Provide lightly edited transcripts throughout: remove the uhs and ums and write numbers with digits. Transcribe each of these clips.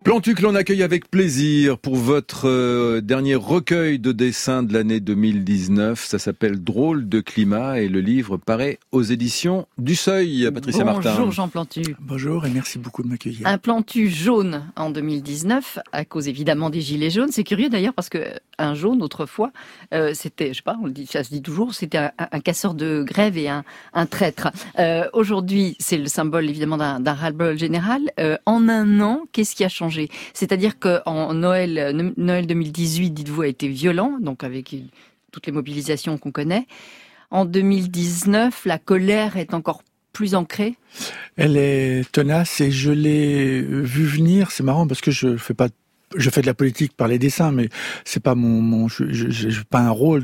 Plantu que l'on accueille avec plaisir pour votre dernier recueil de dessins de l'année 2019. Ça s'appelle Drôle de climat et le livre paraît aux éditions du Seuil. Patricia Martin. Bonjour Jean Plantu. Bonjour et merci beaucoup de m'accueillir. Un Plantu jaune en 2019 à cause évidemment des gilets jaunes. C'est curieux d'ailleurs parce que un jaune autrefois c'était, je sais pas, on le dit, ça se dit toujours, c'était un casseur de grève et un traître. Aujourd'hui c'est le symbole évidemment d'un ras-le-bol général. En un an, qu'est-ce qui a changé ? C'est-à-dire qu'en Noël 2018, dites-vous, a été violent, donc avec toutes les mobilisations qu'on connaît. En 2019, la colère est encore plus ancrée. Elle est tenace et je l'ai vu venir. C'est marrant parce que je fais de la politique par les dessins, mais c'est pas j'ai pas un rôle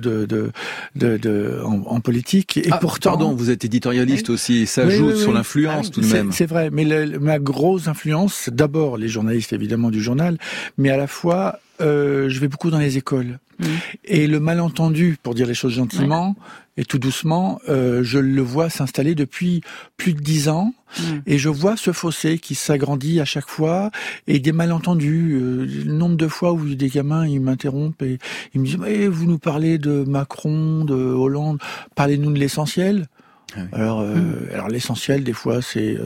en politique. Et pourtant, pardon, vous êtes éditorialiste aussi, et ça joue sur l'influence tout de même. C'est vrai, mais ma grosse influence, c'est d'abord les journalistes évidemment du journal, mais à la fois je vais beaucoup dans les écoles. Et le malentendu, pour dire les choses gentiment et tout doucement, je le vois s'installer depuis plus de 10 ans. Et je vois ce fossé qui s'agrandit à chaque fois et des malentendus. Le nombre de fois où des gamins ils m'interrompent et ils me disent mais vous nous parlez de Macron, de Hollande, parlez-nous de l'essentiel. Alors l'essentiel des fois c'est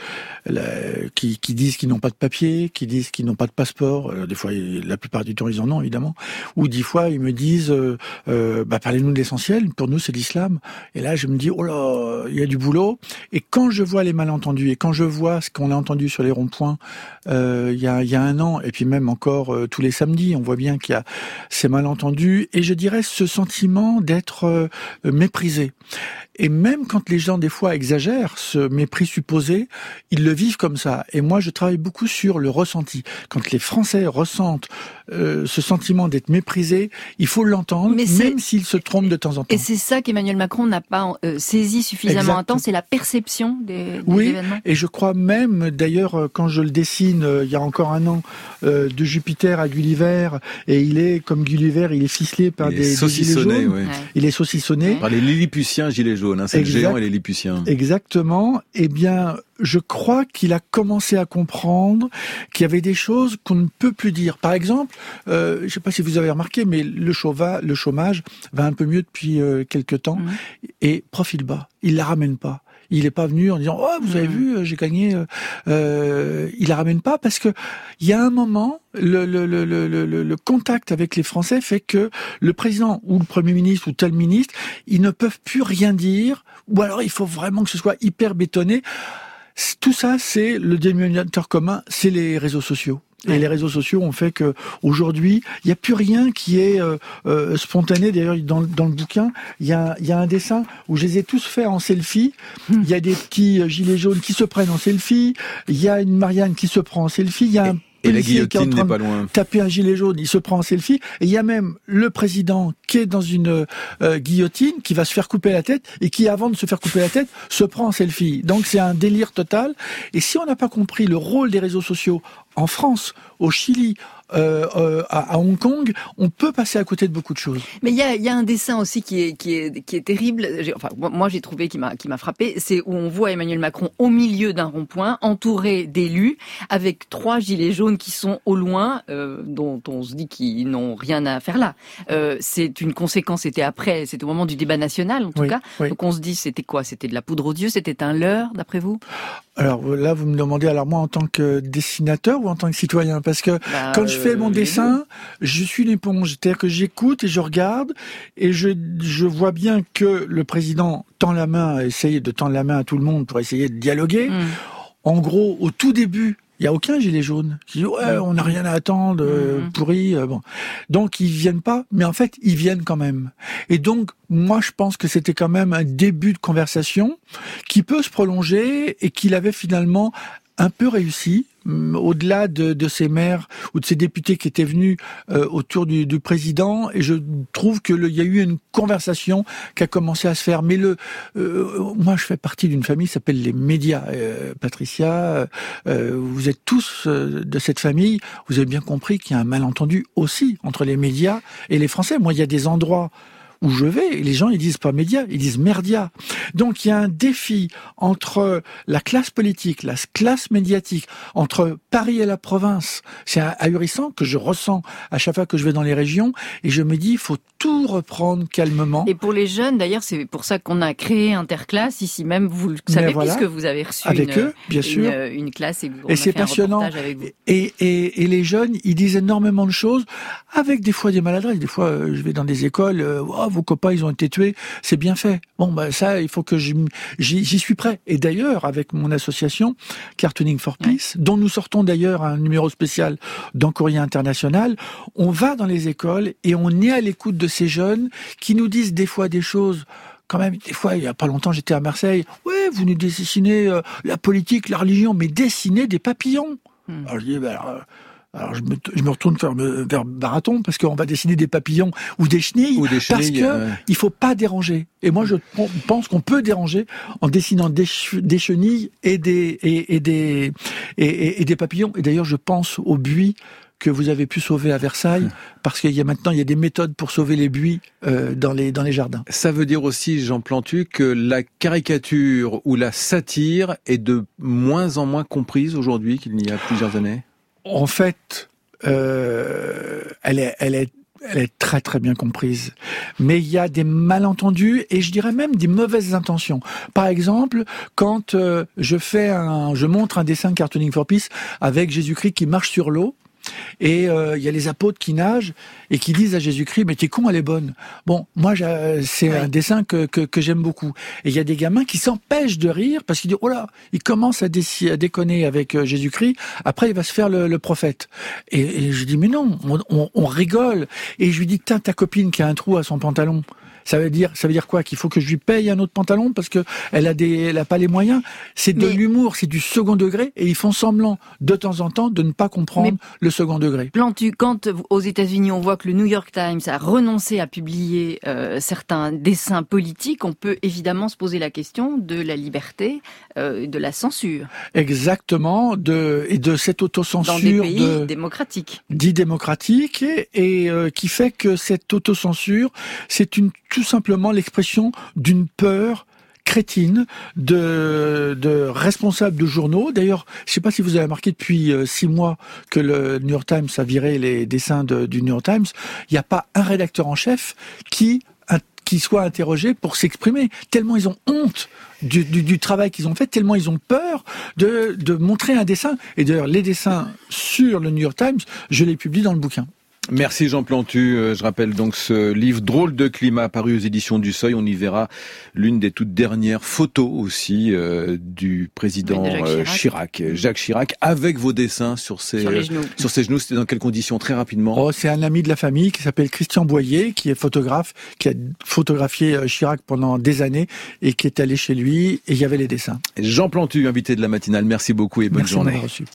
qui disent qu'ils n'ont pas de papier, qui disent qu'ils n'ont pas de passeport. Des fois, la plupart du temps, ils en ont évidemment. Ou des fois, ils me disent parlez-nous de l'essentiel. Pour nous, c'est l'islam. Et là, je me dis oh là, il y a du boulot. Et quand je vois les malentendus et quand je vois ce qu'on a entendu sur les ronds-points il y a un an et puis même encore tous les samedis, on voit bien qu'il y a ces malentendus et je dirais ce sentiment d'être méprisé. Et même quand les gens, des fois, exagèrent ce mépris supposé, ils le vivent comme ça. Et moi, je travaille beaucoup sur le ressenti. Quand les Français ressentent ce sentiment d'être méprisés, il faut l'entendre, même s'ils se trompent de temps en temps. Et c'est ça qu'Emmanuel Macron n'a pas saisi suffisamment à temps, c'est la perception des événements. Et je crois même, d'ailleurs, quand je le dessine, il y a encore un an, de Jupiter à Gulliver, et il est, comme Gulliver, il est ficelé par des gilets jaunes. Ouais. Il est saucissonné. Par les Lilliputiens gilets jaunes, c'est le géant et les Lilliputiens. Exactement. Eh bien, je crois qu'il a commencé à comprendre qu'il y avait des choses qu'on ne peut plus dire. Par exemple, je ne sais pas si vous avez remarqué, mais le chômage va un peu mieux depuis quelques temps et profile bas. Il la ramène pas. Il n'est pas venu en disant oh vous avez vu j'ai gagné. Il la ramène pas parce que il y a un moment le contact avec les Français fait que le président ou le Premier ministre ou tel ministre ils ne peuvent plus rien dire ou alors il faut vraiment que ce soit hyper bétonné. Tout ça c'est le dénominateur commun, c'est les réseaux sociaux. Et les réseaux sociaux ont fait que aujourd'hui, il n'y a plus rien qui est spontané. D'ailleurs, dans le bouquin, il y a un dessin où je les ai tous faits en selfie. Il y a des petits gilets jaunes qui se prennent en selfie. Il y a une Marianne qui se prend en selfie. Il y a un policier qui est en train de taper un gilet jaune, il se prend en selfie. Et il y a même le président qui est dans une guillotine, qui va se faire couper la tête et qui, avant de se faire couper la tête, se prend en selfie. Donc c'est un délire total. Et si on n'a pas compris le rôle des réseaux sociaux en France, au Chili, à Hong Kong, on peut passer à côté de beaucoup de choses. Mais il y a un dessin aussi qui est terrible. Enfin, moi j'ai trouvé qui m'a frappé. C'est où on voit Emmanuel Macron au milieu d'un rond-point, entouré d'élus, avec 3 gilets jaunes qui sont au loin, dont on se dit qu'ils n'ont rien à faire là. C'est une conséquence. C'était au moment du débat national en tout cas. Oui. Donc on se dit c'était quoi ? C'était de la poudre aux yeux ? C'était un leurre d'après vous ? Alors là, vous me demandez, alors moi en tant que dessinateur ou en tant que citoyen ? Parce que quand je fais mon dessin, je suis une éponge. C'est-à-dire que j'écoute et je regarde et je vois bien que le président tend la main, essaye de tendre la main à tout le monde pour essayer de dialoguer. En gros, au tout début, il n'y a aucun gilet jaune qui dit ouais, on n'a rien à attendre, pourri. Bon. Donc ils viennent pas, mais en fait ils viennent quand même. Et donc moi je pense que c'était quand même un début de conversation qui peut se prolonger et qu'il avait finalement un peu réussi, au-delà de ces maires ou de ces députés qui étaient venus autour du président, et je trouve que il y a eu une conversation qui a commencé à se faire. Mais moi, je fais partie d'une famille qui s'appelle les médias. Patricia, vous êtes tous de cette famille. Vous avez bien compris qu'il y a un malentendu aussi entre les médias et les Français. Moi, il y a des endroits où je vais, les gens ils disent pas média, ils disent merdia. Donc il y a un défi entre la classe politique, la classe médiatique, entre Paris et la province. C'est ahurissant que je ressens à chaque fois que je vais dans les régions, et je me dis il faut tout reprendre calmement. Et pour les jeunes, d'ailleurs, c'est pour ça qu'on a créé Interclasse ici même. Vous le savez, puisque vous avez reçu avec eux, bien sûr, une classe et c'est passionnant. Avec vous. Et les jeunes, ils disent énormément de choses, avec des fois des maladresses. Des fois, je vais dans des écoles, vos copains ils ont été tués, c'est bien fait. Bon, ça, il faut que j'y suis prêt. Et d'ailleurs, avec mon association Cartooning for Peace, dont nous sortons d'ailleurs un numéro spécial dans Courrier International, on va dans les écoles et on est à l'écoute de ces jeunes qui nous disent des fois des choses. Quand même, des fois, il y a pas longtemps, j'étais à Marseille. Ouais, vous nous dessinez la politique, la religion, mais dessinez des papillons. Alors je dis, alors je me retourne vers Baraton parce qu'on va dessiner des papillons ou des chenilles, parce que il faut pas déranger. Et moi, je pense qu'on peut déranger en dessinant des chenilles et des papillons. Et d'ailleurs, je pense au buis que vous avez pu sauver à Versailles, parce qu'il y a des méthodes pour sauver les buis dans les jardins. Ça veut dire aussi, Jean Plantu, que la caricature ou la satire est de moins en moins comprise aujourd'hui qu'il y a plusieurs années. En fait, elle est très très bien comprise. Mais il y a des malentendus et je dirais même des mauvaises intentions. Par exemple, quand je montre un dessin de Cartooning for Peace avec Jésus-Christ qui marche sur l'eau, et il y a les apôtres qui nagent et qui disent à Jésus-Christ, mais t'es con, elle est bonne. Bon, moi, c'est un dessin que j'aime beaucoup. Et il y a des gamins qui s'empêchent de rire parce qu'ils disent, oh là, il commence à déconner avec Jésus-Christ, après il va se faire le prophète. Et je dis, mais non, on rigole. Et je lui dis, ta copine qui a un trou à son pantalon, ça veut dire quoi? Qu'il faut que je lui paye un autre pantalon parce que elle a pas les moyens? C'est de l'humour, c'est du second degré, et ils font semblant de temps en temps de ne pas comprendre le second degré. Plantu, quand aux États-Unis on voit que le New York Times a renoncé à publier certains dessins politiques, on peut évidemment se poser la question de la liberté, de la censure. Exactement, et de cette autocensure dans des pays démocratiques. Dit démocratique, et qui fait que cette autocensure, c'est tout simplement l'expression d'une peur crétine de responsables de journaux. D'ailleurs, je ne sais pas si vous avez remarqué depuis 6 mois que le New York Times a viré les dessins du New York Times. Il n'y a pas un rédacteur en chef qui soit interrogé pour s'exprimer. Tellement ils ont honte du travail qu'ils ont fait, tellement ils ont peur de montrer un dessin. Et d'ailleurs, les dessins sur le New York Times, je les publie dans le bouquin. Merci Jean Plantu. Je rappelle donc ce livre Drôle de climat paru aux éditions du Seuil. On y verra l'une des toutes dernières photos aussi du président Chirac, Jacques Chirac, avec vos dessins sur ses genoux. C'était dans quelles conditions? Très rapidement. C'est un ami de la famille qui s'appelle Christian Boyer, qui est photographe, qui a photographié Chirac pendant des années et qui est allé chez lui et il y avait les dessins. Jean Plantu, invité de la matinale. Merci beaucoup et bonne journée. Merci de m'avoir reçu.